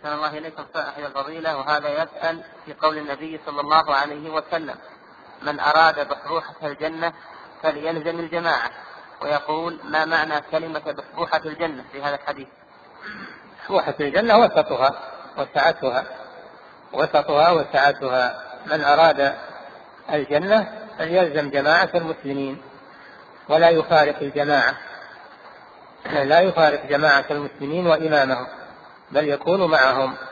أحسن الله إليكم صاحب الفضيلة، وهذا يسأل في قول النبي صلى الله عليه وسلم: من أراد بحبوحة الجنة فليلزم الجماعة، ويقول: ما معنى كلمة بحبوحة الجنة في هذا الحديث؟ بحبوحة الجنة وسطها وسعتها. من أراد الجنة فليلزم جماعة المسلمين ولا يفارق الجماعة، لا يفارق جماعة المسلمين وإمامهم، بل يكون معهم.